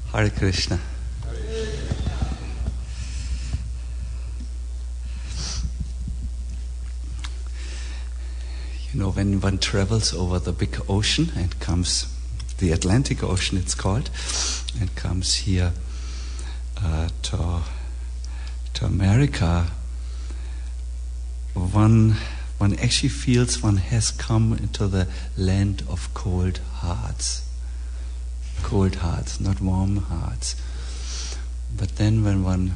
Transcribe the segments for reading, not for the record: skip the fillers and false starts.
Hare Krishna. You know, when one travels over the big ocean and comes, the Atlantic Ocean it's called, and comes here to America, one actually feels one has come into the land of cold hearts. Cold hearts, not warm hearts. But then when one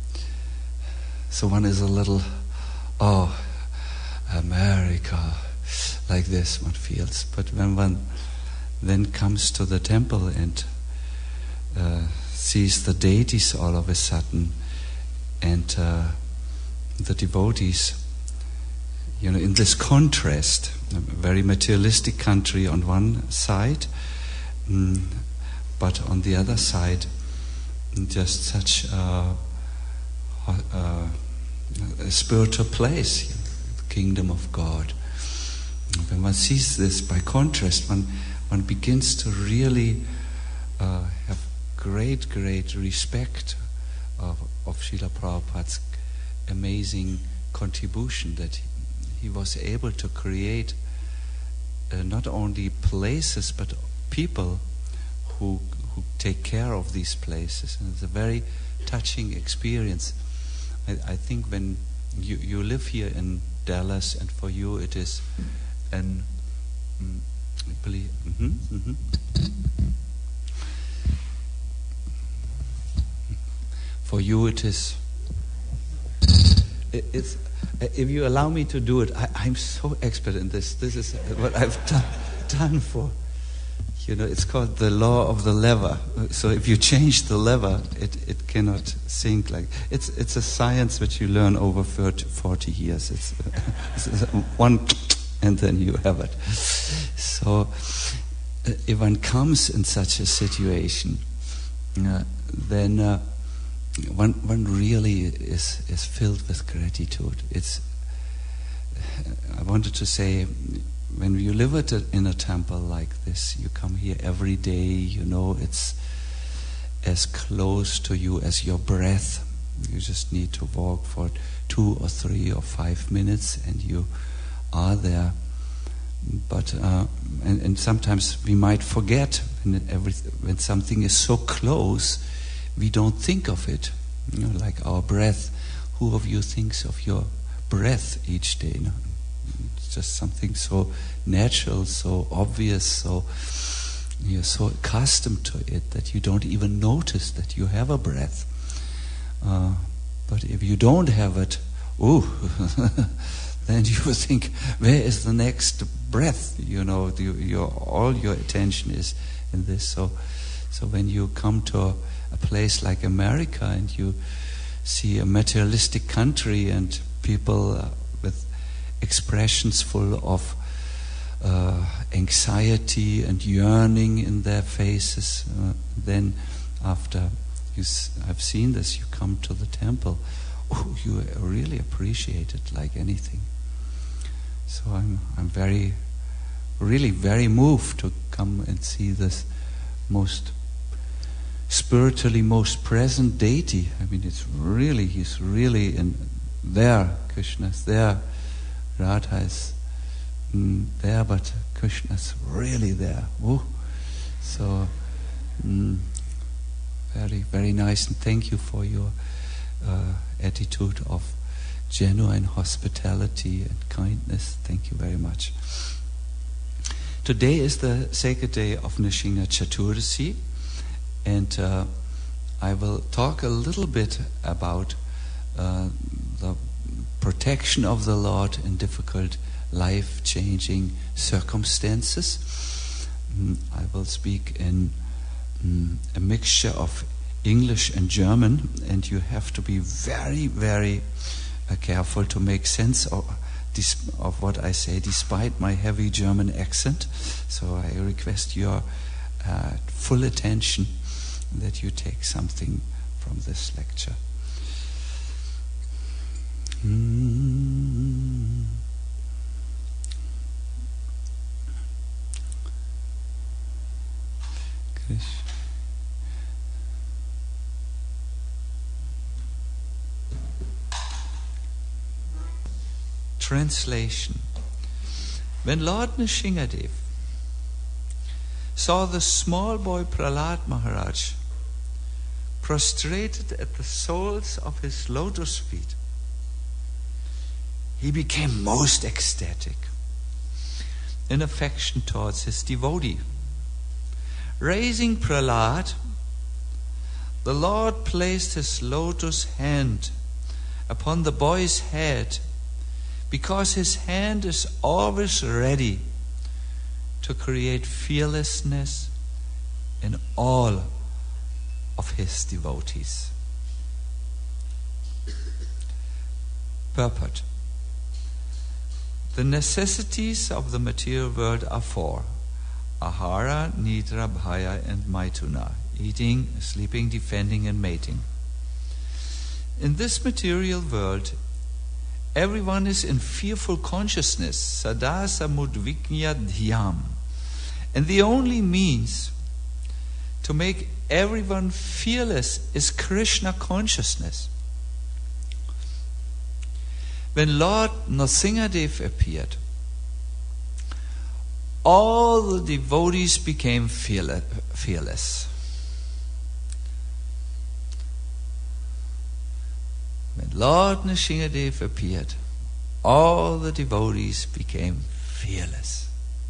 is a little, oh, America, like this one feels. But when one then comes to the temple and sees the deities all of a sudden, and the devotees, you know, in this contrast, a very materialistic country on one side, but on the other side, just such a spiritual place, you know, the kingdom of God. When one sees this by contrast, one begins to really have great respect of Srila Prabhupada's amazing contribution, that he was able to create not only places but people who take care of these places. And it's a very touching experience. I think when you live here in Dallas, and for you it is an for you it is it's if you allow me to do it, I'm so expert in this. This is what I've done for, you know, it's called the law of the lever. So if you change the lever, it cannot sink. Like it's a science which you learn over 40 years. It's one, and then you have it. So if one comes in such a situation, then one really is filled with gratitude. I wanted to say, when you live in a temple like this, you come here every day, you know, it's as close to you as your breath. You just need to walk for 2 or 3 or 5 minutes and you are there. But and sometimes we might forget when something is so close, we don't think of it. You know, like our breath. Who of you thinks of your breath each day? No? It's just something so natural, so obvious, so you're so accustomed to it that you don't even notice that you have a breath. But if you don't have it, then you will think, where is the next breath? You know, all your attention is in this. So when you come to a place like America and you see a materialistic country and people with expressions full of anxiety and yearning in their faces, then after I've seen this, you come to the temple, you really appreciate it like anything. So I'm really very moved to come and see this spiritually most present deity. I mean, he's really in there. Krishna's there, Radha is there, but Krishna's really there. So very nice, and thank you for your attitude of genuine hospitality and kindness. Thank you very much. Today is the sacred day of Nrsimha Chaturdashi, and I will talk a little bit about the protection of the Lord in difficult life-changing circumstances. I will speak in a mixture of English and German, and you have to be very careful to make sense of what I say, despite my heavy German accent. So I request your full attention, that you take something from this lecture. Translation. When Lord Nrsingadev saw the small boy Prahlad Maharaj prostrated at the soles of his lotus feet, he became most ecstatic in affection towards his devotee. Raising Prahlad, the Lord placed his lotus hand upon the boy's head, because his hand is always ready to create fearlessness in all of his devotees. Purport. The necessities of the material world are four: ahara, nidra, bhaya, and maituna: eating, sleeping, defending, and mating. In this material world, everyone is in fearful consciousness, sada samudviknya dhyam. And the only means to make everyone fearless is Krishna consciousness. When Lord Nrsingadev appeared, all the devotees became fearless. When Lord Nrsingadev appeared, all the devotees became fearless.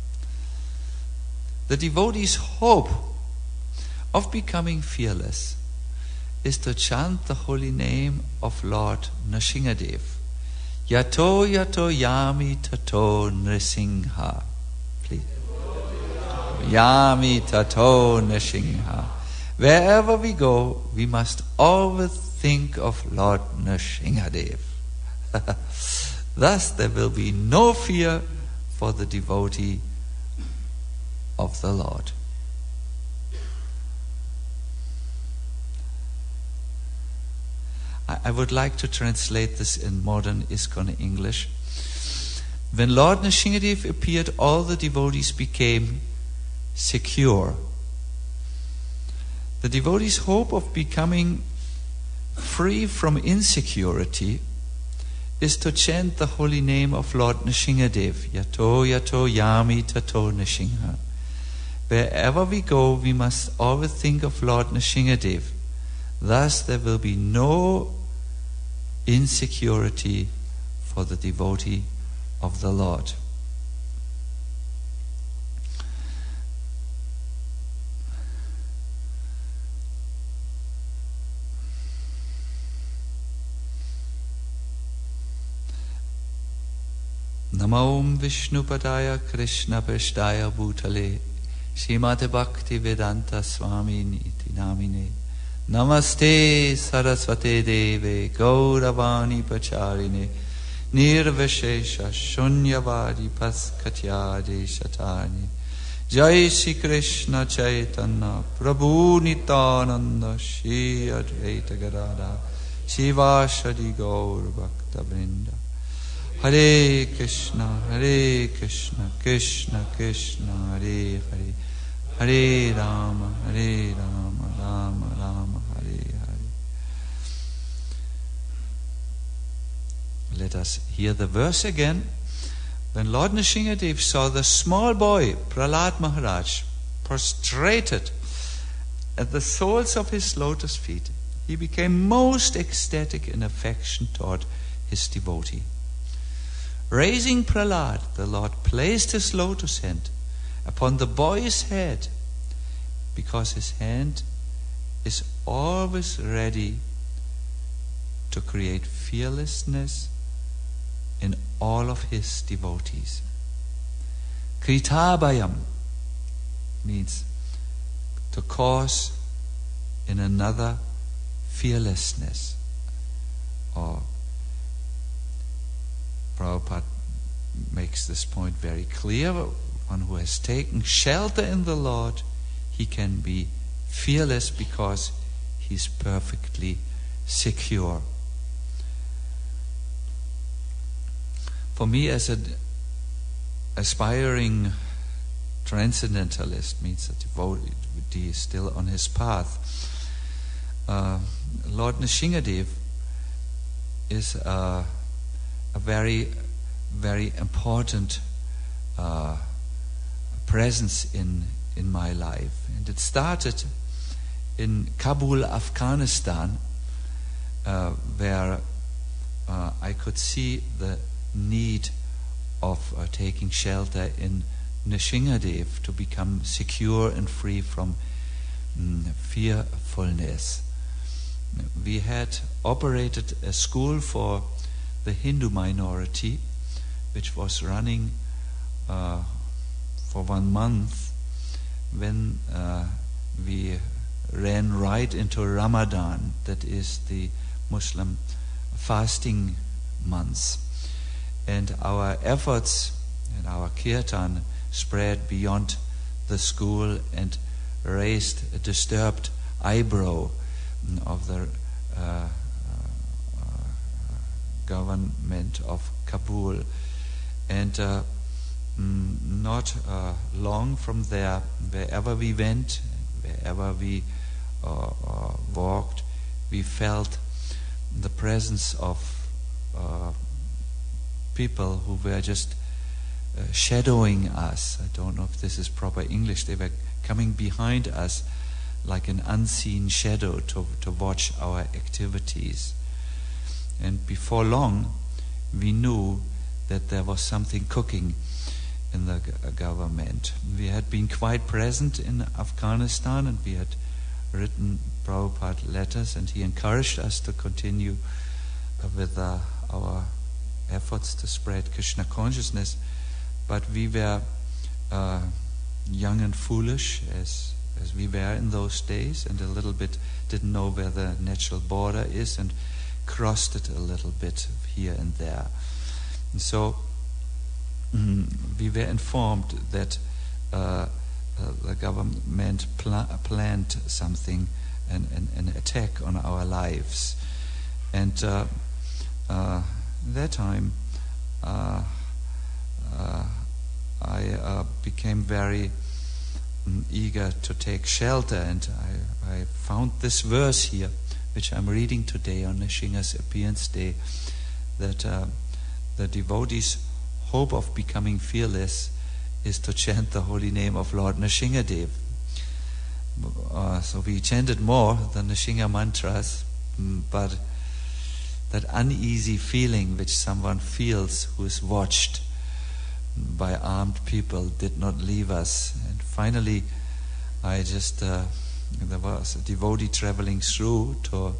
The devotees' hope of becoming fearless is to chant the holy name of Lord Nrsingadev. Yato yato yami tato Nrsimha. Please. Yami tato Nrsimha. Wherever we go, we must always think of Lord Nrsingadev. Thus there will be no fear for the devotee of the Lord. I would like to translate this in modern ISKCON English. When Lord Nrsingadev appeared, all the devotees became secure. The devotees' hope of becoming free from insecurity is to chant the holy name of Lord Nrsingadev. Yato yato yami tato Nrsimha. Wherever we go, we must always think of Lord Nrsingadev. Thus there will be no insecurity for the devotee of the Lord. Namo Vishnupadaya Krishna Peshtaya Bhutale Srimate Bhakti Vedanta Swami Niti Namine Namaste Saraswate Deve Gauravani Pacharine Nirvashesha Shunyavadi Paskatyade Shatani Jai Shri Krishna Chaitanya Prabhu Nityananda Shri Advaita Gadadhar Shivashadi Gaur Bhakta Vrinda Hare Krishna, Krishna Krishna, Hare Hare, Hare Rama, Rama Rama, Hare Hare. Let us hear the verse again. When Lord Nrsingadev saw the small boy, Prahlad Maharaj, prostrated at the soles of his lotus feet, he became most ecstatic in affection toward his devotee. Raising Prahlad, the Lord placed his lotus hand upon the boy's head, because his hand is always ready to create fearlessness in all of his devotees. Kritabhayam means to cause in another fearlessness, or Prabhupada makes this point very clear. One who has taken shelter in the Lord, he can be fearless because he's perfectly secure. For me, as an aspiring transcendentalist, means a devotee is still on his path, Lord Nrsingadev is a very very important presence in my life. And it started in Kabul, Afghanistan, where I could see the need of taking shelter in Nrsingadev to become secure and free from fearfulness. We had operated a school for the Hindu minority, which was running for 1 month when we ran right into Ramadan, that is the Muslim fasting months. And our efforts and our kirtan spread beyond the school and raised a disturbed eyebrow of the government of Kabul. And not long from there, wherever we went, wherever we walked, we felt the presence of people who were just shadowing us. I don't know if this is proper English. They were coming behind us like an unseen shadow to watch our activities. And before long, we knew that there was something cooking in the government. We had been quite present in Afghanistan, and we had written Prabhupada letters, and he encouraged us to continue with our efforts to spread Krishna consciousness. But we were young and foolish, as we were in those days, and a little bit didn't know where the natural border is, and crossed it a little bit here and there. And so we were informed that the government planned something, an attack on our lives. And that time I became very eager to take shelter, and I found this verse here, which I'm reading today on Nrsinga's appearance day, that the devotee's hope of becoming fearless is to chant the holy name of Lord Nrsingadev. So we chanted more than Nrsinga mantras, but that uneasy feeling which someone feels who is watched by armed people did not leave us. And finally, I just there was a devotee traveling through to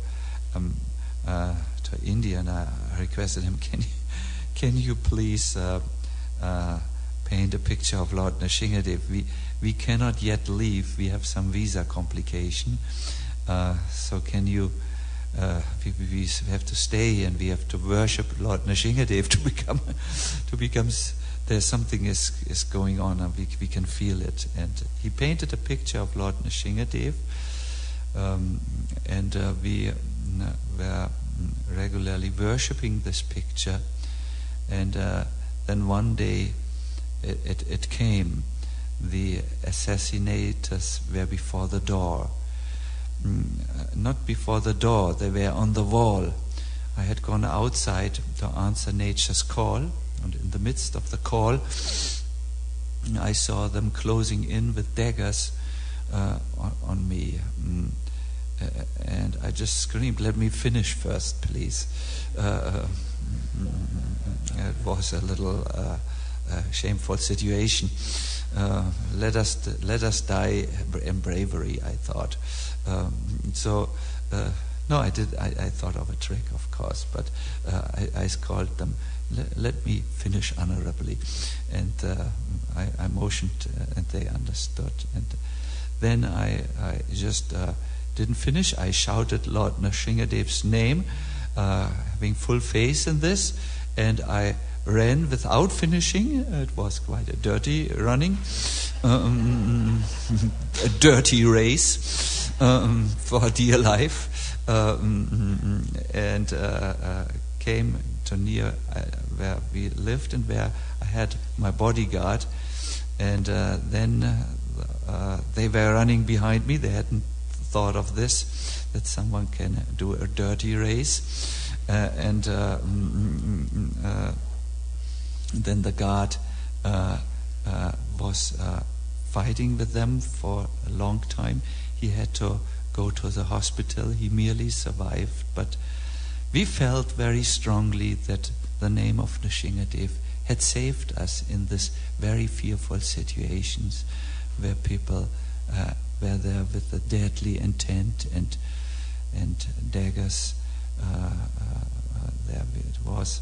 India, and I requested him, can you please paint a picture of Lord Nrsingadev? We cannot yet leave. We have some visa complication. So can you? We have to stay, and we have to worship Lord Nrsingadev to become. There's something is going on, and we can feel it. And he painted a picture of Lord Nrsingadev, and we were regularly worshipping this picture. And then one day it came. The assassinators were before the door. Not before the door, they were on the wall. I had gone outside to answer nature's call, and in the midst of the call, I saw them closing in with daggers on me. And I just screamed, "Let me finish first, please." It was a little shameful situation. Let us die in bravery, I thought. No, I did. I thought of a trick, of course, but I called them, let me finish honorably. And I motioned, and they understood. And then I just didn't finish. I shouted Lord Nrsingadev's name, having full faith in this, and I ran without finishing. It was quite a dirty running, a dirty race for dear life, and came to near where we lived and where I had my bodyguard. And then they were running behind me. They hadn't thought of this, that someone can do a dirty race. then the guard was fighting with them for a long time. He had to go to the hospital. He merely survived, but we felt very strongly that the name of Nrsingadev had saved us in this very fearful situations where people were there with a deadly intent and daggers. There it was.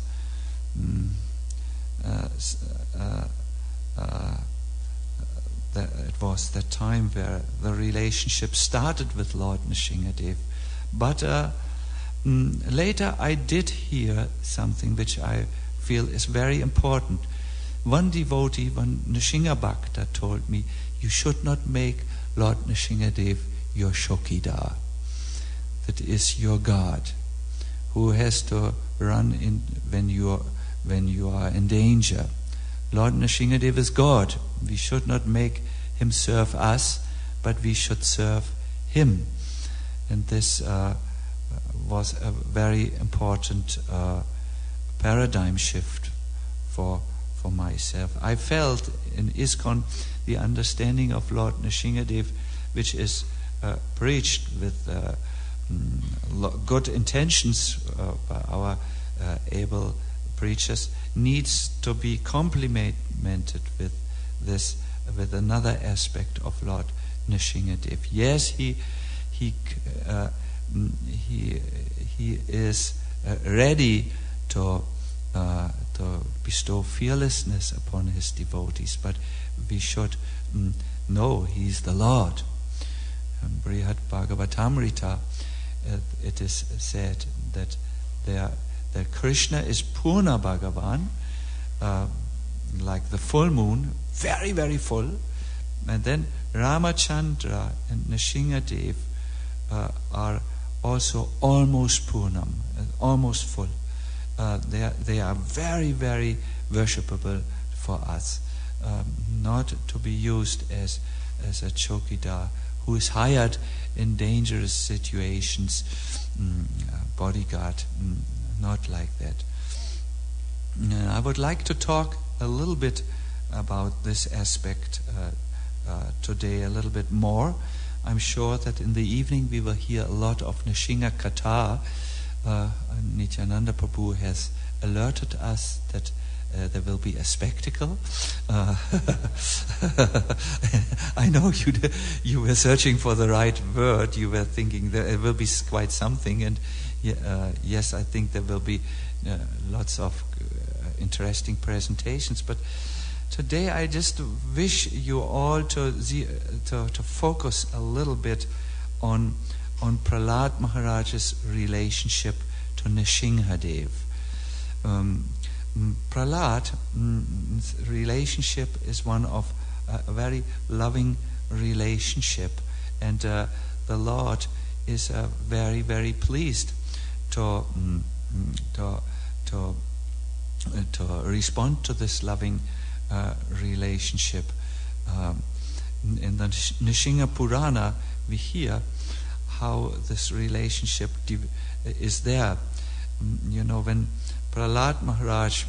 It was that time where the relationship started with Lord Nrsingadev. But later I did hear something which I feel is very important. One devotee, one Nrsinga-bhakta, told me, you should not make Lord Nrsingadev your Chokidar. That is your God, who has to run in when you are in danger. Lord Nrsingadev is God. We should not make him serve us, but we should serve him. And this was a very important paradigm shift for myself. I felt in ISKCON the understanding of Lord Nrsingadev, which is preached with good intentions by our able preachers, needs to be complemented with this, with another aspect of Lord Nrsingadev. Yes, he is ready to bestow fearlessness upon his devotees, but we should know he's the Lord. Brihad Bhagavatamrita, it is said that Krishna is Purna Bhagavan, like the full moon, very, very full, and then Ramachandra and Nrsingadev are also almost Purnam, almost full. They are very, very worshipable for us, not to be used as a chokidar who is hired in dangerous situations, bodyguard, not like that. I would like to talk a little bit about this aspect today, a little bit more. I'm sure that in the evening we will hear a lot of Nrsinga Katha. Nityananda Prabhu has alerted us that there will be a spectacle. I know you were searching for the right word. You were thinking that it will be quite something, and yes, I think there will be lots of interesting presentations. But today I just wish you all to focus a little bit on Prahlad Maharaj's relationship to Nrsingadev. Prahlad's relationship is one of a very loving relationship, and the Lord is very, very pleased to respond to this loving relationship. In the Nrsinga Purana, we hear how this relationship is there. You know, when Prahlad Maharaj,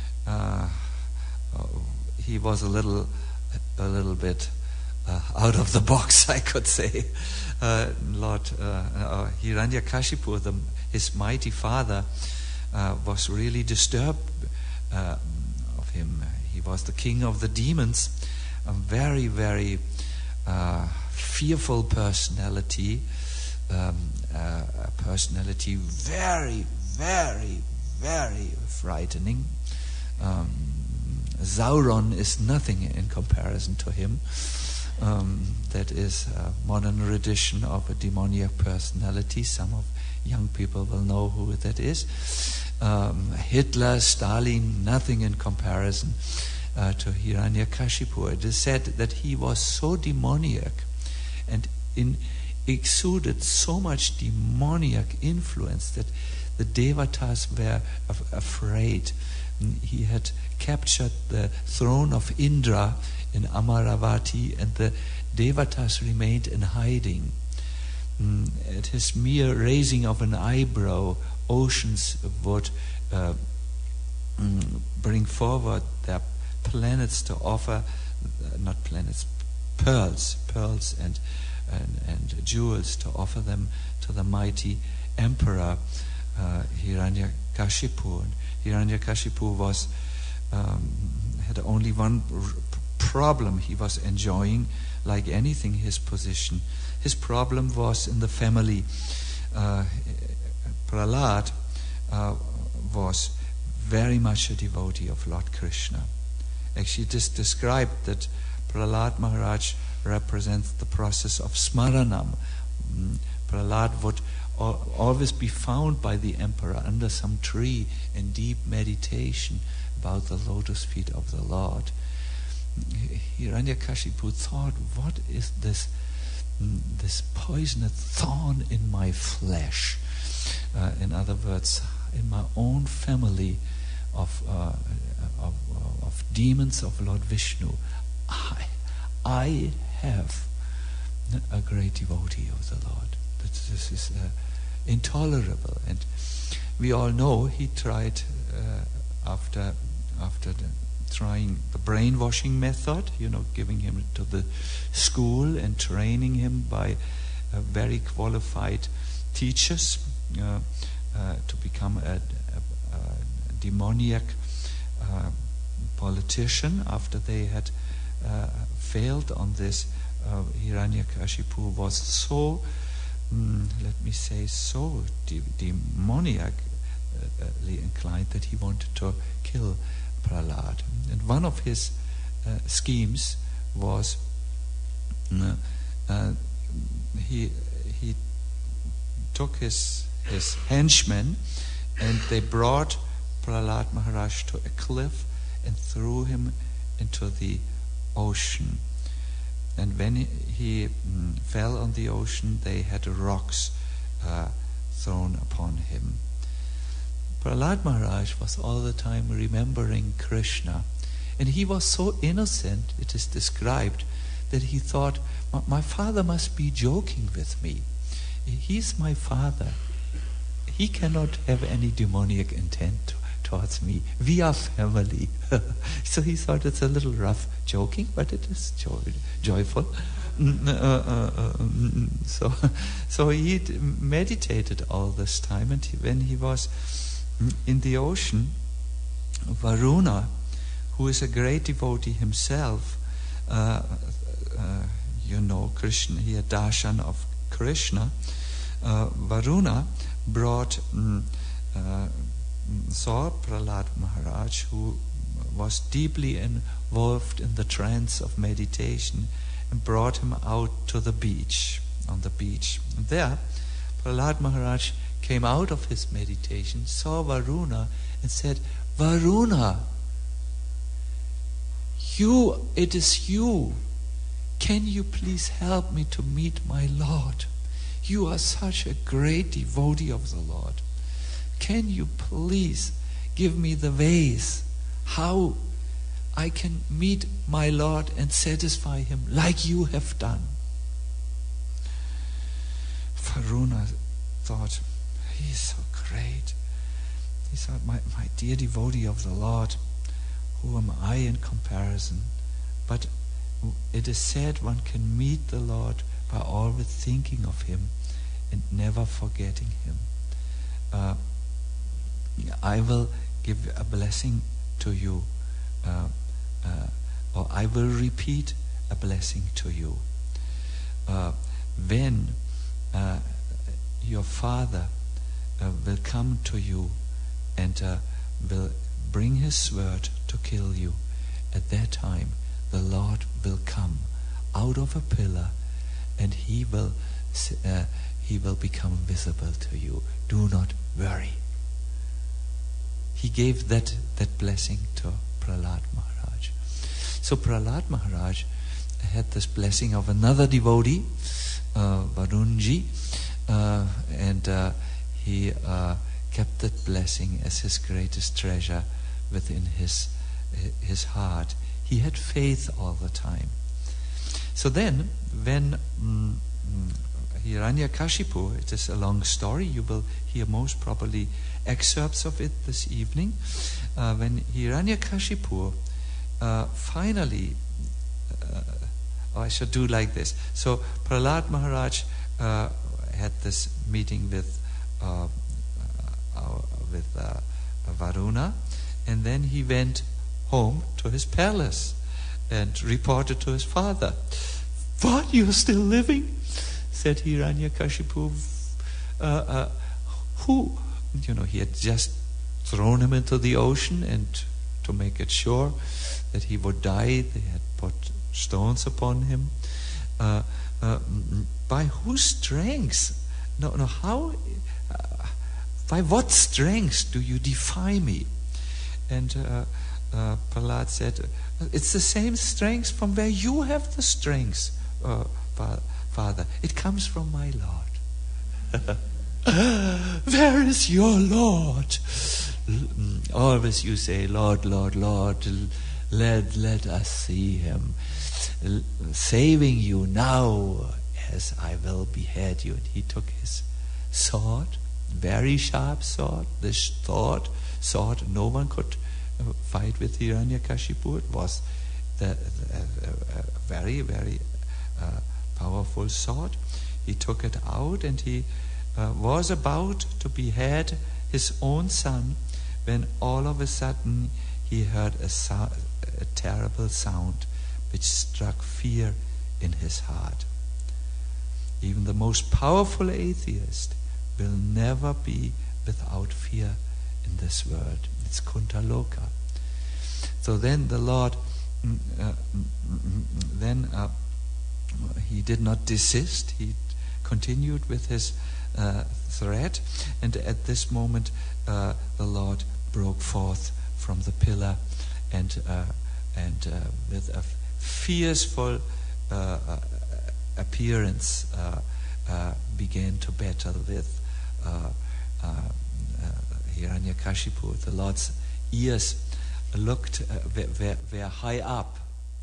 he was a little bit out of the box, I could say. Lord Hiranyakashipu, his mighty father, was really disturbed of him. He was the king of the demons, a very, very fearful personality, a personality very, very, very frightening. Sauron is nothing in comparison to him. That is a modern rendition of a demoniac personality. Some of young people will know who that is. Hitler, Stalin, nothing in comparison to Hiranyakashipu. It is said that he was so demoniac and exuded so much demoniac influence that the Devatas were afraid. He had captured the throne of Indra in Amaravati, and the Devatas remained in hiding. At his mere raising of an eyebrow, oceans would bring forward their planets to offer, not planets, pearls and jewels to offer them to the mighty emperor Hiranyakashipu. And Hiranyakashipu was had only one problem. He was enjoying, like anything, his position. His problem was in the family. Prahlad was very much a devotee of Lord Krishna. Actually, it is described that Prahlad Maharaj represents the process of smaranam. Prahlad would always be found by the emperor under some tree in deep meditation about the lotus feet of the Lord. Hiranyakashipu thought, what is this poisonous thorn in my flesh? In other words, in my own family of demons of Lord Vishnu, I have a great devotee of the Lord. This is intolerable. And we all know he tried after trying the brainwashing method, giving him to the school and training him by very qualified teachers to become a demoniac politician. After they had failed on this, Hiranyakashipu was so, so demoniacally inclined that he wanted to kill Prahlad. And one of his schemes was he took his henchmen, and they brought Prahlad Maharaj to a cliff and threw him into the ocean. And when he fell on the ocean, they had rocks thrown upon him. Prahlad Maharaj was all the time remembering Krishna, and he was so innocent, it is described, that he thought, my father must be joking with me. He's my father. He cannot have any demoniac intent towards me. We are family. So he thought it's a little rough joking, but it is joyful. So he meditated all this time, and when he was in the ocean, Varuna, who is a great devotee himself, Krishna, he had darshan of Krishna. Varuna saw Prahlad Maharaj, who was deeply involved in the trance of meditation, and brought him out to the beach, on the beach. And there, Prahlad Maharaj came out of his meditation, saw Varuna, and said, Varuna, it is you. Can you please help me to meet my Lord? You are such a great devotee of the Lord. Can you please give me the ways how I can meet my Lord and satisfy him like you have done? Varuna thought, he is so great. He thought, my dear devotee of the Lord, who am I in comparison? But it is said one can meet the Lord by always thinking of him and never forgetting him. I will give a blessing to you, or I will repeat a blessing to you. When your father will come to you and will bring his sword to kill you, at that time the Lord will come out of a pillar, and he will become visible to you. Do not worry. He gave that blessing to Prahlad Maharaj. So Prahlad Maharaj had this blessing of another devotee, Varunji, and he kept that blessing as his greatest treasure within his heart. He had faith all the time. So then, when Hiranyakashipu, it is a long story, you will hear most probably excerpts of it this evening. when Hiranyakashipu finally, I should do like this. So Prahlad Maharaj had this meeting with Varuna, and then he went home to his palace and reported to his father. "What, you're still living?" said Hiranyakashipu. Who? He had just thrown him into the ocean, and to make it sure that he would die, they had put stones upon him. By whose strength? No, how? By what strength do you defy me? And Prahlad said, "It's the same strength from where you have the strength, Father. It comes from my Lord." "Where is your Lord?" Always you say, "Lord, Lord, Lord, let us see him saving you now as I will behead you." And he took his sword, very sharp sword, this sword. No one could fight with Hiranyakashipu. It was the very, very powerful sword. He took it out, and he was about to behead his own son when all of a sudden he heard a terrible sound which struck fear in his heart. Even the most powerful atheist will never be without fear in this world. It's Kuntaloka. So then the Lord, he did not desist. He continued with his threat, and at this moment the Lord broke forth from the pillar and with a fearful appearance began to battle with Hiranyakashipu. The Lord's ears looked were high up.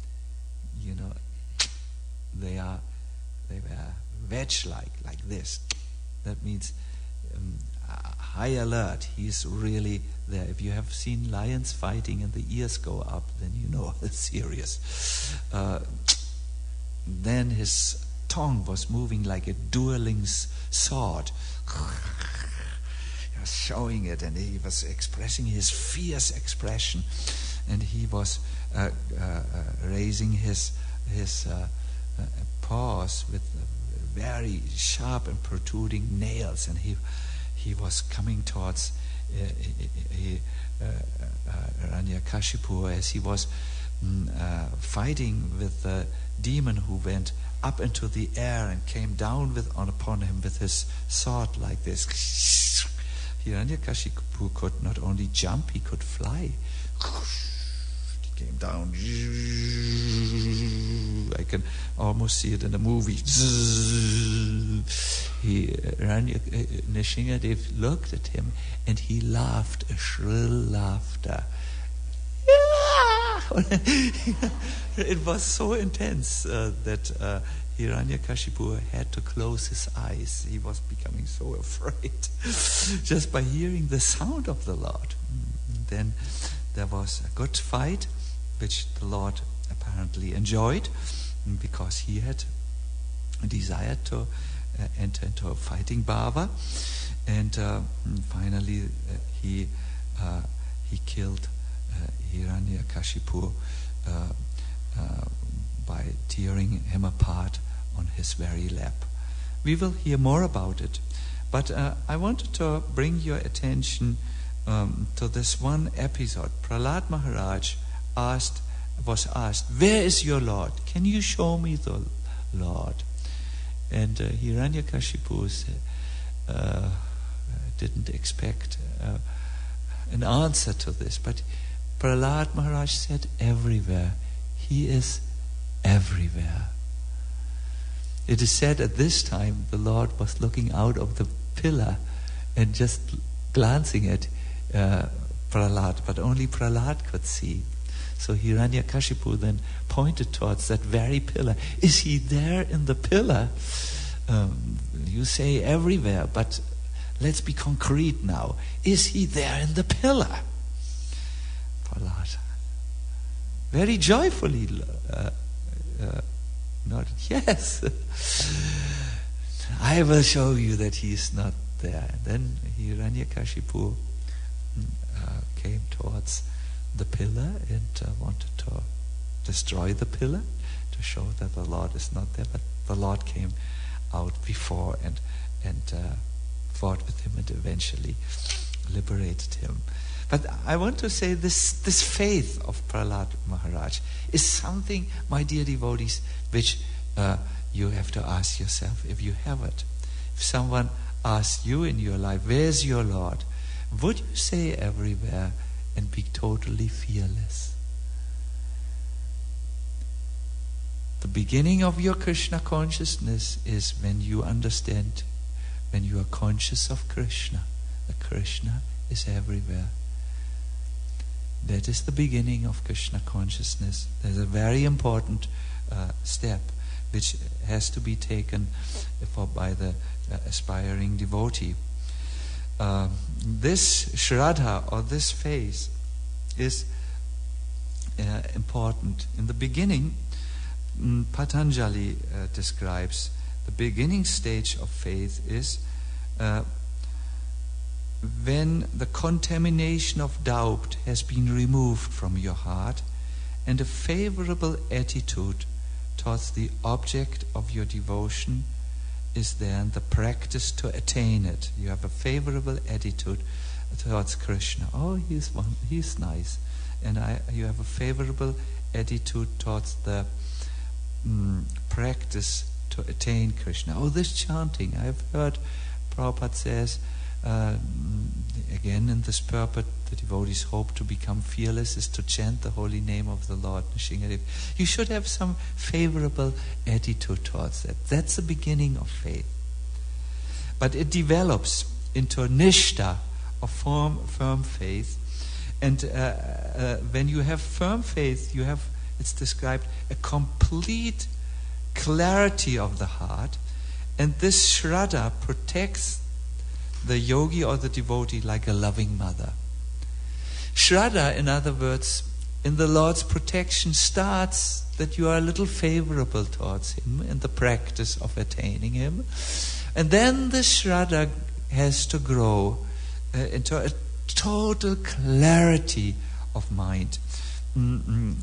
They were wedge-like this. That means high alert. He's really there. If you have seen lions fighting and the ears go up, then you know it's serious. Then his tongue was moving like a dueling sword. He was showing it, and he was expressing his fierce expression, and he was raising his paws with very sharp and protruding nails, and he was coming towards Hiranyakashipu as he was fighting with the demon who went up into the air and came down upon him with his sword like this. Hiranyakashipu could not only jump, he could fly. He came down. I can almost see it in a movie. Nrsimhadev looked at him and he laughed a shrill laughter. It was so intense that Hiranyakashipu had to close his eyes. He was becoming so afraid just by hearing the sound of the Lord. Then there was a good fight, which the Lord apparently enjoyed, because he had desired to enter into a fighting bhava, and finally he killed Hiranyakashipu by tearing him apart on his very lap. We will hear more about it, but I wanted to bring your attention to this one episode. Prahlad Maharaj was asked, "Where is your Lord? Can you show me the Lord?" And Hiranyakashipu didn't expect an answer to this, but Prahlad Maharaj said, "Everywhere. He is everywhere." It is said at this time the Lord was looking out of the pillar and just glancing at Prahlad, but only Prahlad could see. So Hiranyakashipu then pointed towards that very pillar. "Is he there in the pillar? You say everywhere, but let's be concrete now. Is he there in the pillar?" Prahlad very joyfully nodded, yes, I will show you that he is not there. And then Hiranyakashipu came towards the pillar and wanted to destroy the pillar to show that the Lord is not there. But the Lord came out before and fought with him and eventually liberated him. But I want to say this faith of Prahlad Maharaj is something, my dear devotees, which you have to ask yourself if you have it. If someone asks you in your life, where's your Lord? Would you say everywhere and be totally fearless? The beginning of your Krishna consciousness is when you understand, when you are conscious of Krishna. The Krishna is everywhere. That is the beginning of Krishna consciousness. There's a very important step which has to be taken by the aspiring devotee. This Shraddha or this faith is important. In the beginning, Patanjali describes the beginning stage of faith is when the contamination of doubt has been removed from your heart and a favorable attitude towards the object of your devotion is then the practice to attain it. You have a favorable attitude towards Krishna. Oh, he's nice. And you have a favorable attitude towards the practice to attain Krishna. Oh, this chanting. I've heard Prabhupada says, again in this purport, the devotees hope to become fearless is to chant the holy name of the Lord. You should have some favorable attitude towards that. That's the beginning of faith. But it develops into a nishta, a firm faith. And when you have firm faith, you have, it's described, a complete clarity of the heart. And this Shraddha protects the yogi or the devotee like a loving mother. Shraddha, in other words, in the Lord's protection starts that you are a little favorable towards Him in the practice of attaining Him. And then the Shraddha has to grow into a total clarity of mind. And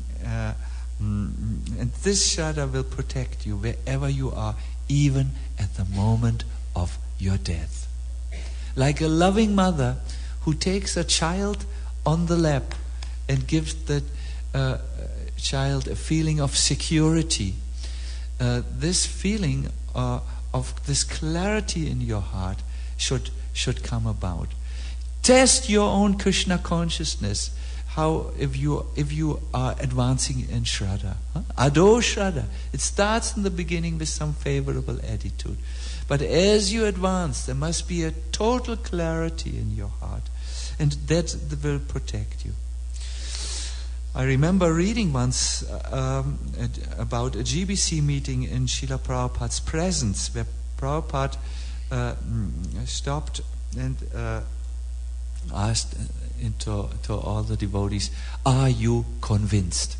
this Shraddha will protect you wherever you are, even at the moment of your death. Like a loving mother who takes a child on the lap and gives the child a feeling of security. This feeling of this clarity in your heart should come about. Test your own Krishna consciousness. How if you are advancing in Shraddha. Ado Shraddha. It starts in the beginning with some favorable attitude. But as you advance, there must be a total clarity in your heart. And that will protect you. I remember reading once about a GBC meeting in Srila Prabhupada's presence, where Prabhupada stopped and asked to all the devotees, are you convinced?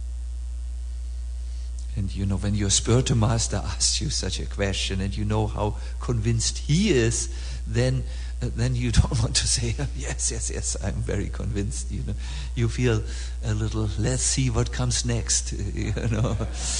And you know, when your spiritual master asks you such a question and you know how convinced he is, then you don't want to say, yes, I'm very convinced. You know, you feel a little, let's see what comes next. You know,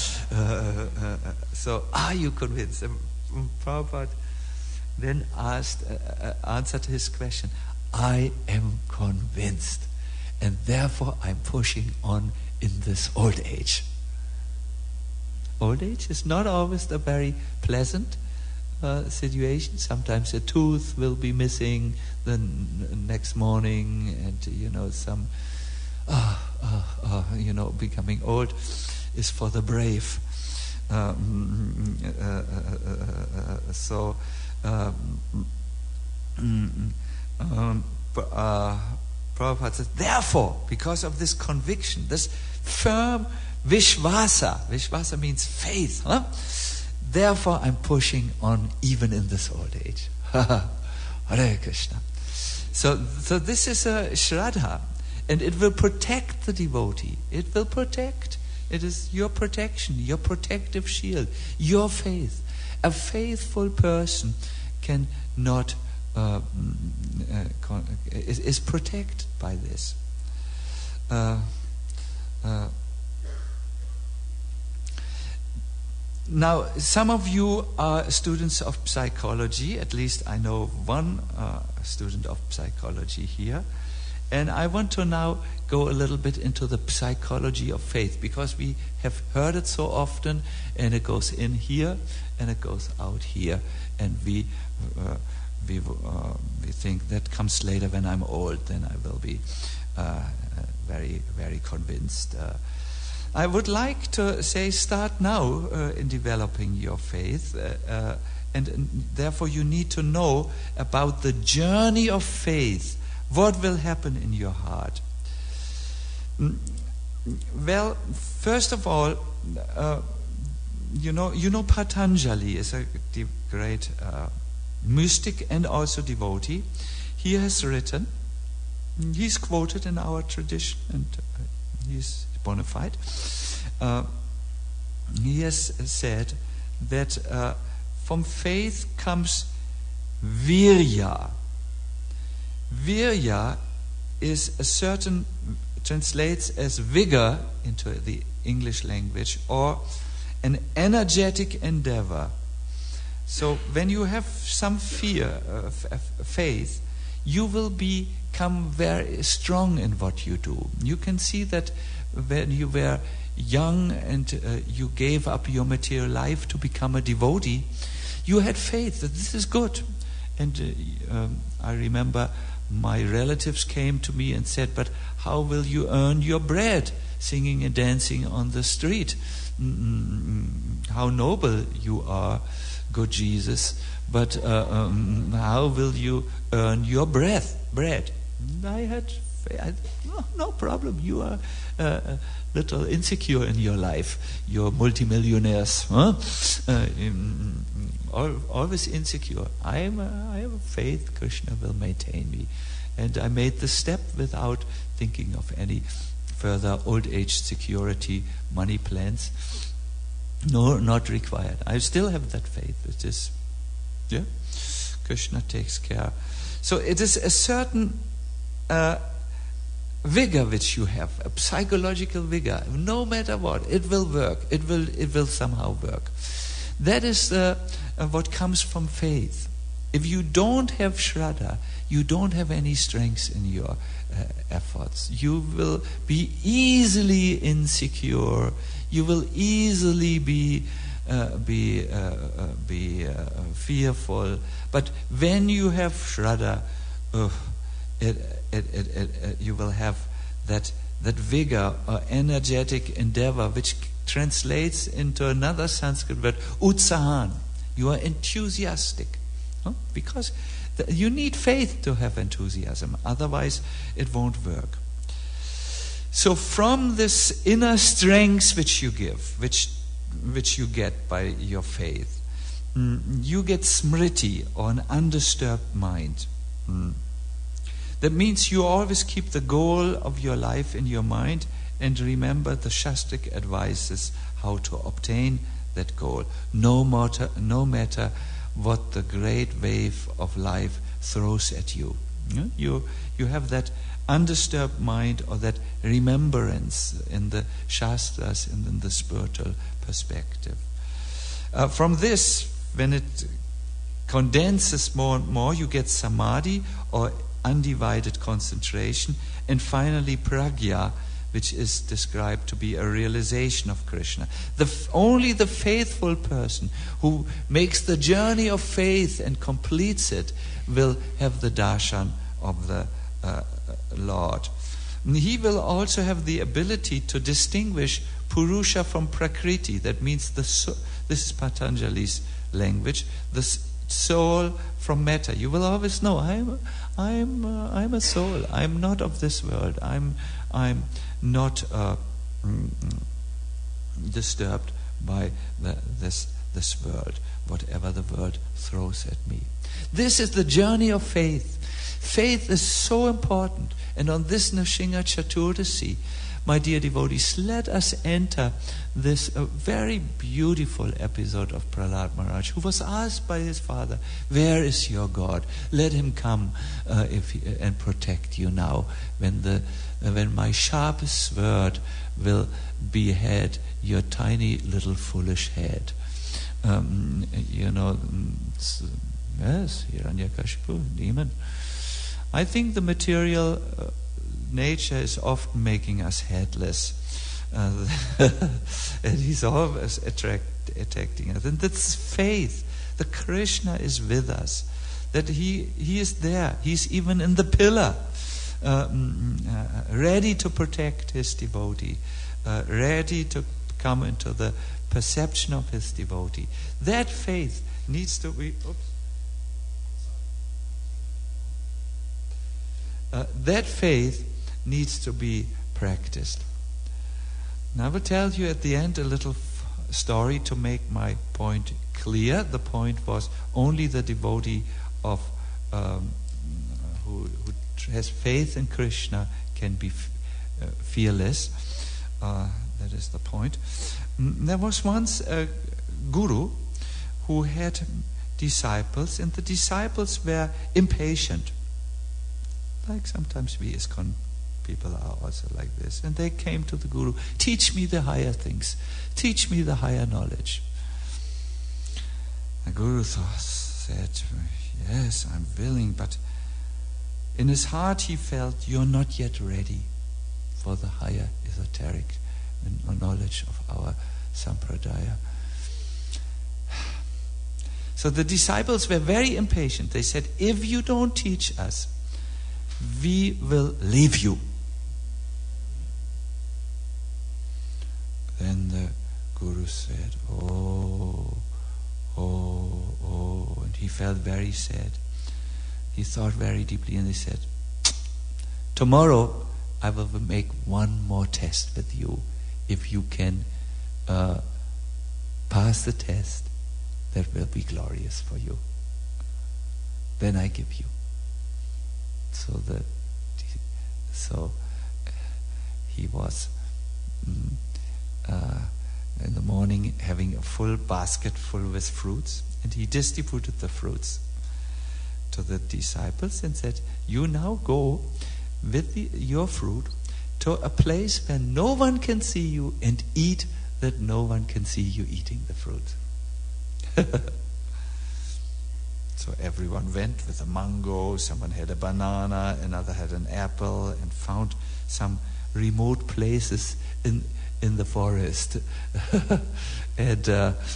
so are you convinced? And Prabhupada then answered his question. I am convinced, and therefore I'm pushing on in this old age. Old age is not always a very pleasant situation. Sometimes a tooth will be missing the next morning, and you know, some becoming old is for the brave. Prabhupada says, therefore, because of this conviction, this firm Vishvasa means faith, therefore I'm pushing on even in this old age. Hare Krishna. So this is a Shraddha. And it will protect the devotee. It will protect. It is your protection, your protective shield, your faith. A faithful person cannot is protected by this. Now, some of you are students of psychology. At least I know one student of psychology here. And I want to now go a little bit into the psychology of faith, because we have heard it so often, and it goes in here and it goes out here, and we think that comes later when I'm old. Then I will be very, very convinced. I would like to say, start now in developing your faith, and therefore you need to know about the journey of faith. What will happen in your heart? Well, first of all, you know Patanjali is a great mystic and also devotee. He has written, he's quoted in our tradition, and he's bona fide. He has said that from faith comes virya. Virya is a certain, translates as vigor into the English language, or an energetic endeavor. So when you have some faith, you will become very strong in what you do. You can see that when you were young and you gave up your material life to become a devotee, you had faith that this is good. And I remember my relatives came to me and said, but how will you earn your bread? Singing and dancing on the street. How noble you are, good Jesus, but how will you earn your bread? I had no problem. You are a little insecure in your life. You're multimillionaires, huh? Always insecure. I have a faith Krishna will maintain me. And I made the step without thinking of any further old age security money plans. No, not required. I still have that faith. It is, Krishna takes care. So it is a certain vigor which you have, a psychological vigor. No matter what, it will work. It will somehow work. That is what comes from faith. If you don't have Shraddha, you don't have any strength in your efforts. You will be easily insecure. You will easily be fearful. But when you have Shraddha, you will have that vigor or energetic endeavor, which translates into another Sanskrit word, utsahan. You are enthusiastic. Because you need faith to have enthusiasm. Otherwise, it won't work. So from this inner strength which you give, which you get by your faith, you get smriti, or an undisturbed mind. That means you always keep the goal of your life in your mind and remember the Shastric advices how to obtain that goal, no matter what the great wave of life throws at you. You have that undisturbed mind, or that remembrance in the Shastras and in the spiritual perspective. From this, when it condenses more and more, you get samadhi, or undivided concentration, and finally pragya, which is described to be a realization of Krishna. Only the faithful person who makes the journey of faith and completes it will have the darshan of the Lord. And he will also have the ability to distinguish Purusha from Prakriti. That means this is Patanjali's language, the soul from matter. You will always know, I'm a soul. I'm not of this world. I'm not disturbed by this world, whatever the world throws at me. This is the journey of faith. Faith is so important, And on this Nrsimha Chaturdasi, my dear devotees, let us enter this very beautiful episode of Prahlad Maharaj, who was asked by his father, where is your God? Let him come and protect you now, when my sharpest sword will behead your tiny little foolish head. Yes, Hiranyakashipu, demon. I think the material nature is often making us headless. And he's always attacking us. And that's faith. The Krishna is with us. That he is there. He's even in the pillar, ready to protect his devotee, ready to come into the perception of his devotee. That faith needs to be... that faith needs to be practiced. Now I will tell you at the end a little story to make my point clear. The point was only the devotee of who has faith in Krishna can be fearless. That is the point. There was once a guru who had disciples, and the disciples were impatient. Like sometimes we ISKCON people are also like this. And they came to the Guru, teach me the higher things. Teach me the higher knowledge. The Guru said, yes, I'm willing, but in his heart he felt, you're not yet ready for the higher esoteric knowledge of our Sampradaya. So the disciples were very impatient. They said, if you don't teach us, we will leave you. Then the Guru said, oh, and he felt very sad. He thought very deeply and he said, tomorrow I will make one more test with you. If you can pass the test, that will be glorious for you. Then I give you. So he was in the morning having a full basket full with fruits, and he distributed the fruits to the disciples and said, you now go with your fruit to a place where no one can see you and eat that no one can see you eating the fruit. So everyone went with a mango, someone had a banana, another had an apple, and found some remote places in the forest. And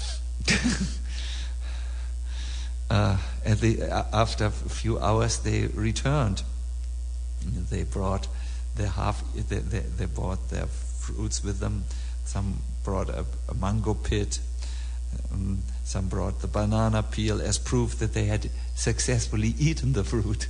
after a few hours they returned. They brought they brought their fruits with them. Some brought a mango pit. Some brought the banana peel as proof that they had successfully eaten the fruit.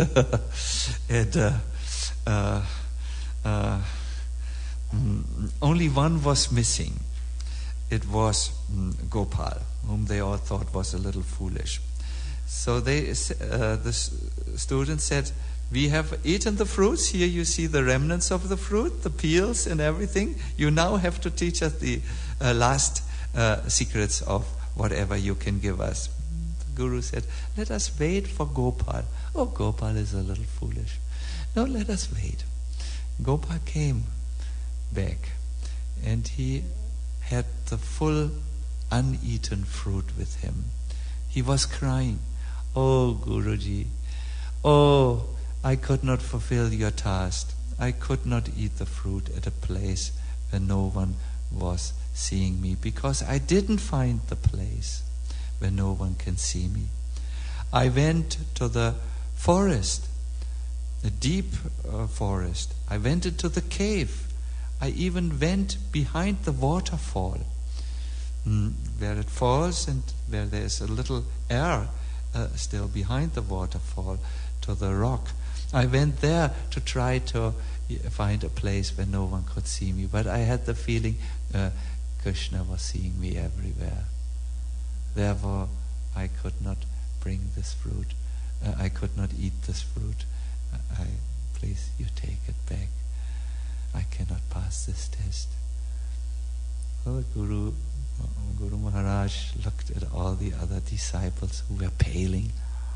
And only one was missing. It was Gopal, whom they all thought was a little foolish. So the students said, we have eaten the fruits. Here you see the remnants of the fruit, the peels and everything. You now have to teach us the last secrets of whatever you can give us. The Guru said, let us wait for Gopal. Oh, Gopal is a little foolish. No, let us wait. Gopal came back and he had the full uneaten fruit with him. He was crying, oh Guruji, oh, I could not fulfill your task. I could not eat the fruit at a place where no one was seeing me, because I didn't find the place where no one can see me. I went to the forest, the deep forest. I went into the cave. I even went behind the waterfall, where it falls and where there's a little air still behind the waterfall, to the rock. I went there to try to find a place where no one could see me, but I had the feeling Krishna was seeing me everywhere. Therefore, I could not bring this fruit. I could not eat this fruit. please, you take it back. I cannot pass this test. Well, Guru Maharaj looked at all the other disciples who were paling.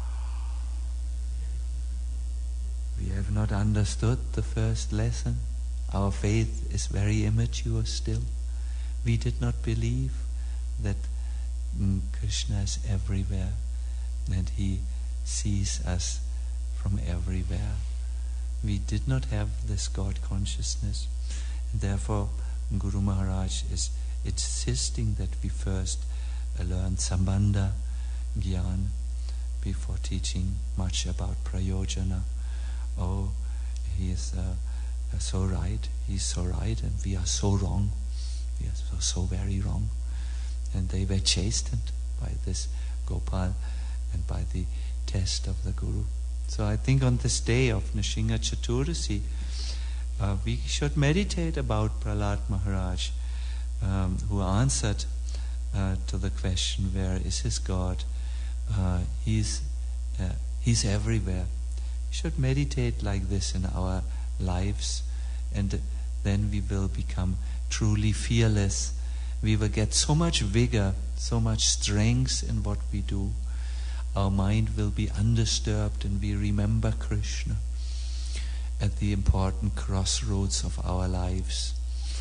We have not understood the first lesson. Our faith is very immature still. We did not believe that Krishna is everywhere and he sees us from everywhere. We did not have this God consciousness. And therefore, Guru Maharaj is insisting that we first learn Sambandha Gyan before teaching much about Prayojana. Oh, he is so right, he's so right, and we are so wrong. We are so very wrong. And they were chastened by this Gopal and by the test of the Guru. So I think on this day of Nrsimha Chaturasi, we should meditate about Prahlad Maharaj, who answered to the question, where is his God? He's everywhere. We should meditate like this in our lives, and then we will become truly fearless. We will get so much vigor, so much strength in what we do. Our mind will be undisturbed, and we remember Krishna at the important crossroads of our lives.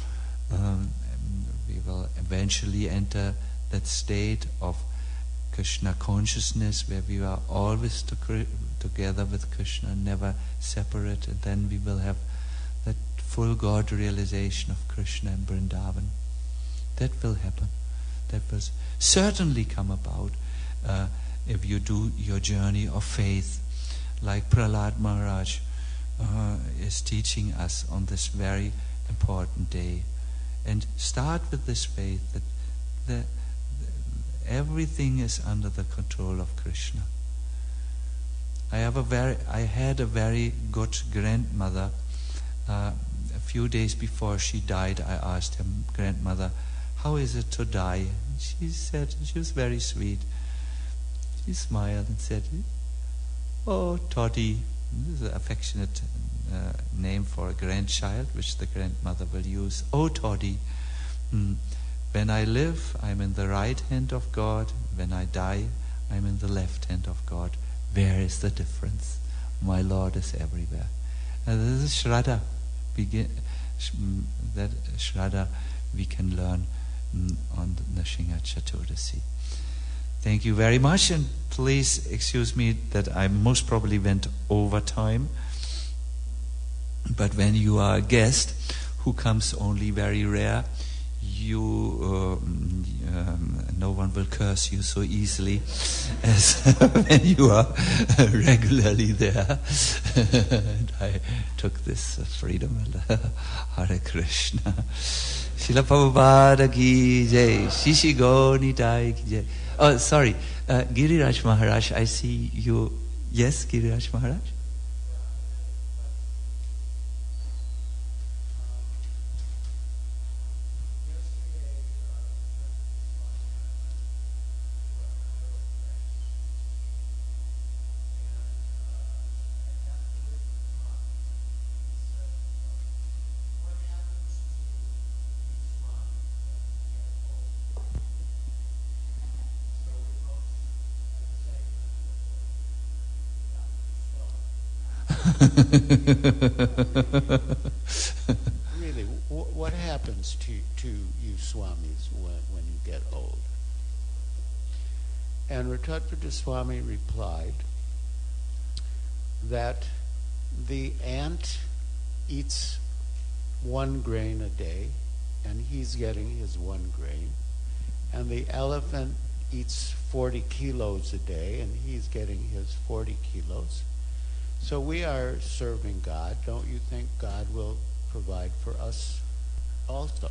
We will eventually enter that state of Krishna consciousness where we are always together with Krishna, never separate, and then we will have that full God realization of Krishna in Vrindavan. That will happen. That will certainly come about if you do your journey of faith, like Prahlad Maharaj is teaching us on this very important day. And start with this faith that everything is under the control of Krishna. I had a very good grandmother. A few days before she died, I asked him, "Grandmother, how is it to die?" She said, she was very sweet. She smiled and said, "Oh, Toddy." This is an affectionate name for a grandchild, which the grandmother will use. "Oh, Toddy, when I live, I'm in the right hand of God. When I die, I'm in the left hand of God. Where is the difference? My Lord is everywhere." And this is Shraddha. That Shraddha we can learn on the Nrsimha Chaturasi. Thank you very much, and please excuse me that I most probably went over time. But when you are a guest who comes only very rare, no one will curse you so easily as when you are regularly there. And I took this freedom. Hare Krishna. Srila Prabhupada ki jai. Shishi Gaur Nitai ki jai. Oh, sorry. Giriraj Maharaj, I see you. Yes, Giriraj Maharaj? Really, what happens to you Swamis when you get old? And Ratatvata Swami replied that the ant eats 1 grain a day, and he's getting his 1 grain, and the elephant eats 40 kilos a day, and he's getting his 40 kilos. So we are serving God. Don't you think God will provide for us also?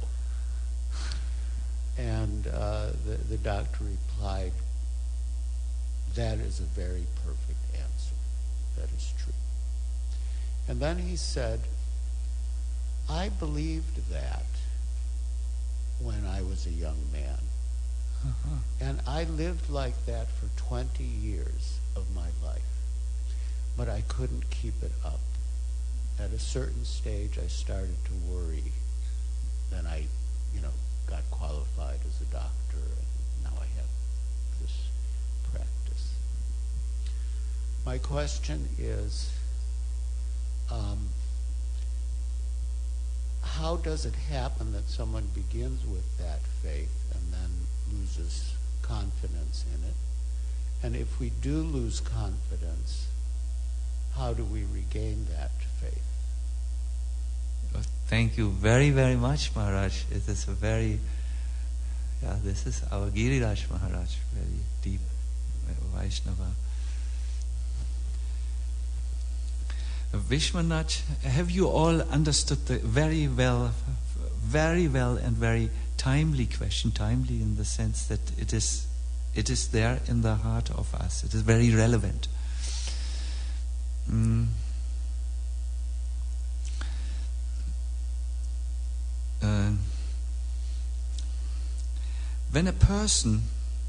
And the doctor replied, "That is a very perfect answer. That is true." And then he said, "I believed that when I was a young man. And I lived like that for 20 years of my life. But I couldn't keep it up. at a certain stage, I started to worry. Then I, got qualified as a doctor, and now I have this practice. My question is, how does it happen that someone begins with that faith and then loses confidence in it? And if we do lose confidence, how do we regain that faith? Thank you very, very much, Maharaj. It is this is our Giriraj Maharaj, very deep Vaishnava. Vishwanath, have you all understood the very well and very timely question? Timely in the sense that it is there in the heart of us. It is very relevant. When a person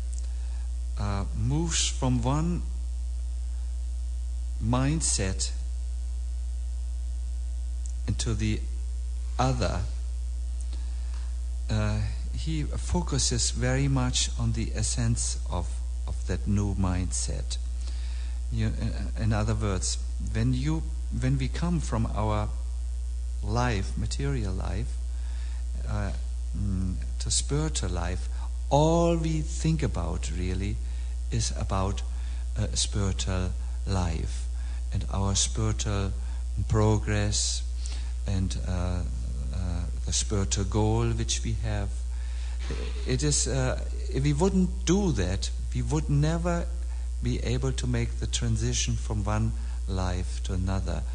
moves from one mindset into the other, he focuses very much on the essence of that new mindset. In other words, when we come from our life, material life, to spiritual life, all we think about really is about spiritual life and our spiritual progress and the spiritual goal which we have. It is if we wouldn't do that, we would never be able to make the transition from one life to another.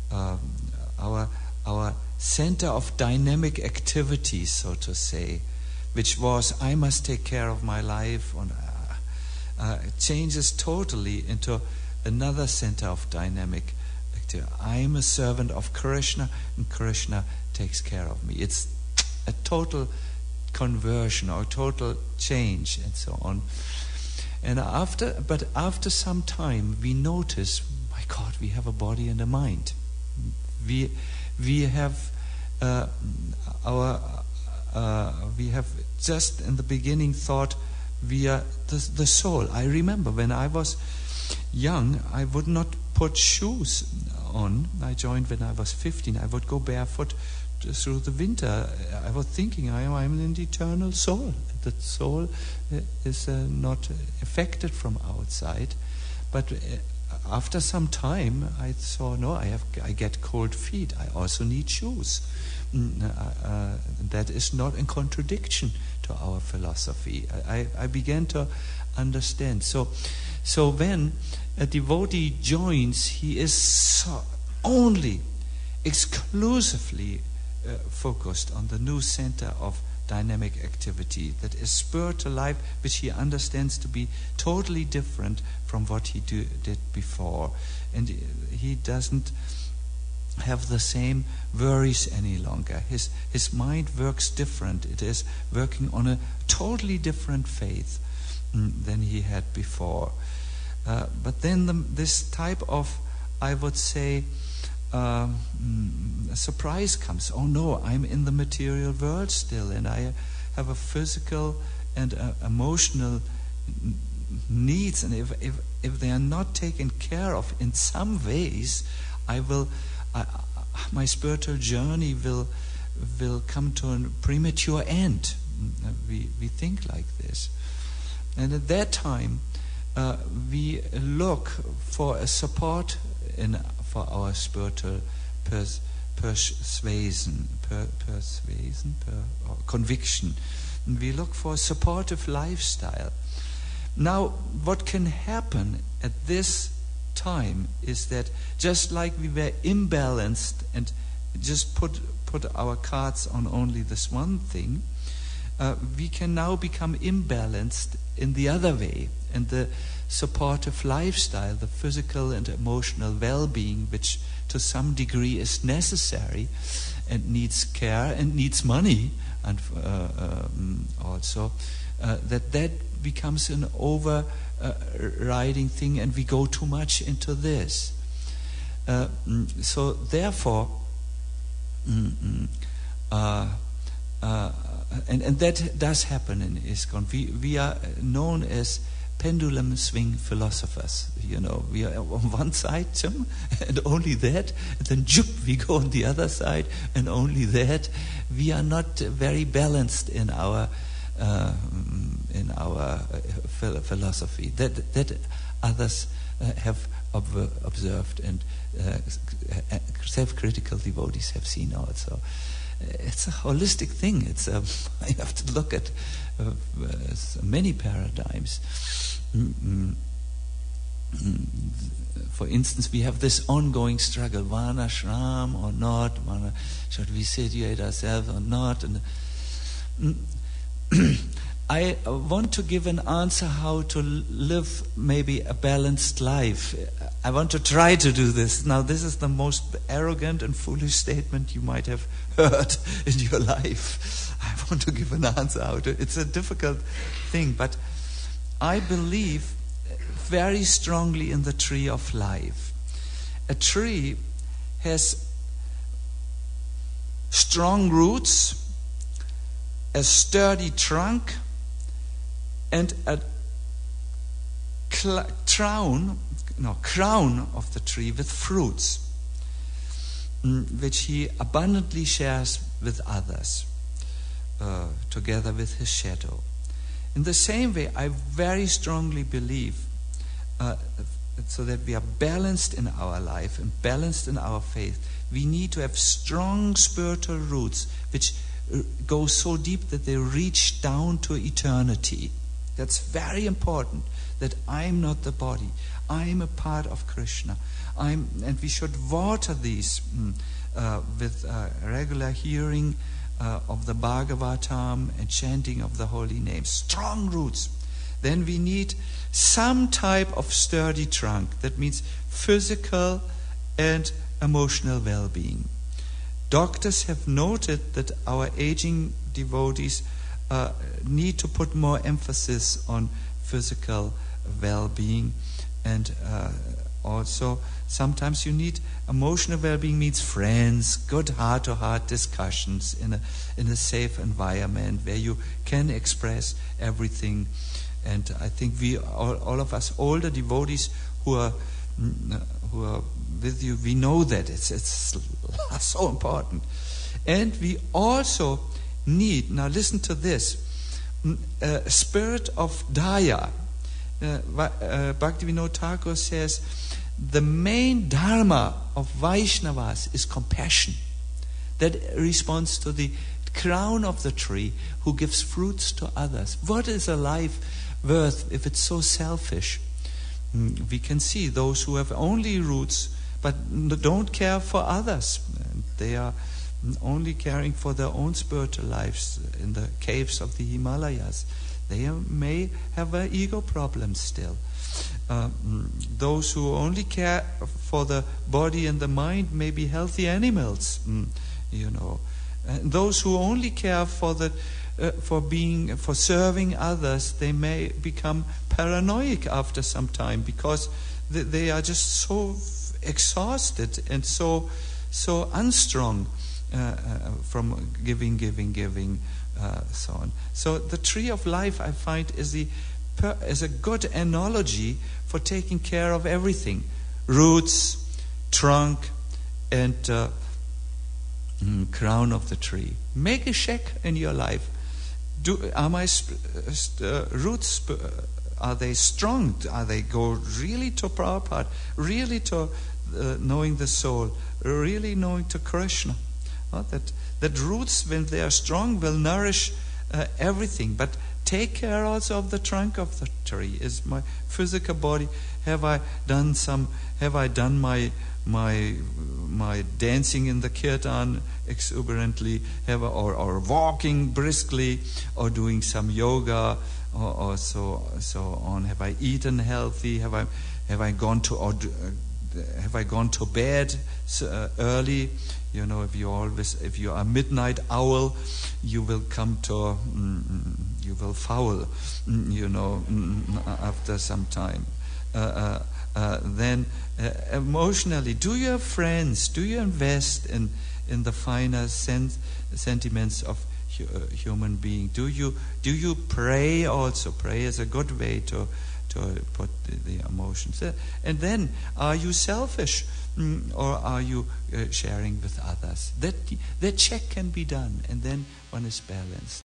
Our center of dynamic activity, so to say, which was I must take care of my life, and changes totally into another center of dynamic activity. I am a servant of Krishna, and Krishna takes care of me. It's a total conversion or total change, and so on. And after some time, we notice, my God, we have a body and a mind. We have we have just in the beginning thought we are the soul. I remember when I was young, I would not put shoes on. I joined when I was 15. I would go barefoot through the winter. I was thinking I'm an eternal soul. That soul is not affected from outside. But after some time, I saw, no, I get cold feet. I also need shoes. That is not in contradiction to our philosophy. I began to understand. So when a devotee joins, he is only exclusively focused on the new center of dynamic activity, that is spiritual life, which he understands to be totally different from what he did before. And he doesn't have the same worries any longer. His mind works different. It is working on a totally different faith than he had before. But then this type of, I would say, a surprise comes. Oh no, I'm in the material world still, and I have a physical and emotional needs, and if they are not taken care of in some ways, my spiritual journey will come to a premature end. We think like this, and at that time we look for a support for our spiritual conviction. We look for a supportive lifestyle. Now, what can happen at this time is that just like we were imbalanced and just put our cards on only this one thing, we can now become imbalanced in the other way. And the supportive lifestyle, the physical and emotional well-being, which to some degree is necessary and needs care and needs money, and also that becomes an overriding thing, and we go too much into this. So therefore, and that does happen in ISKCON. We are known as pendulum swing philosophers. You know, we are on one side, Jim, and only that. And then, we go on the other side, and only that. We are not very balanced in our philosophy. That others have observed, and self-critical devotees have seen also. It's a holistic thing. I have to look at many paradigms. For instance, we have this ongoing struggle: Varnashram or not? Should we situate ourselves or not? And I want to give an answer how to live maybe a balanced life. I want to try to do this. Now, this is the most arrogant and foolish statement you might have heard in your life. I want to give an answer how to. It's a difficult thing, but I believe very strongly in the tree of life. A tree has strong roots, a sturdy trunk, and a crown of the tree with fruits, which he abundantly shares with others, together with his shadow. In the same way, I very strongly believe, so that we are balanced in our life and balanced in our faith, we need to have strong spiritual roots which go so deep that they reach down to eternity. That's very important, that I'm not the body. I'm a part of Krishna. And we should water these with regular hearing of the Bhagavatam and chanting of the holy names. Strong roots. Then we need some type of sturdy trunk. That means physical and emotional well-being. Doctors have noted that our aging devotees need to put more emphasis on physical well-being, and also sometimes you need emotional well-being. Means friends, good heart-to-heart discussions in a safe environment where you can express everything. And I think we all of us older devotees who are with you, we know that it's so important. And we also need, now listen to this, a spirit of daya. Bhaktivinoda Thakur says the main dharma of Vaishnavas is compassion. That responds to the crown of the tree who gives fruits to others. What is a life worth if it's so selfish? We can see those who have only roots but don't care for others. They are only caring for their own spiritual lives in the caves of the Himalayas. They may have an ego problem still. Those who only care for the body and the mind may be healthy animals, And those who only care for serving others, they may become paranoid after some time because they are just so exhausted and so unstrong from giving, so on. So the tree of life, I find, is a good analogy for taking care of everything: roots, trunk, and crown of the tree. Make a check in your life. Are my roots? Are they strong? Are they go really to Prabhupada? Really to knowing the soul? Really knowing to Krishna? That roots, when they are strong, will nourish everything. But take care also of the trunk of the tree. Is my physical body? Have I done my dancing in the kirtan exuberantly? Or walking briskly, or doing some yoga, or so on? Have I eaten healthy? Have I gone to bed early? If you are a midnight owl, you will you will foul, after some time. Then then emotionally, do you have friends? Do you invest in the finer sentiments of human being? Do you pray also? Pray is a good way to put the emotions there. And then, are you selfish, or are you sharing with others? That check can be done, and then one is balanced.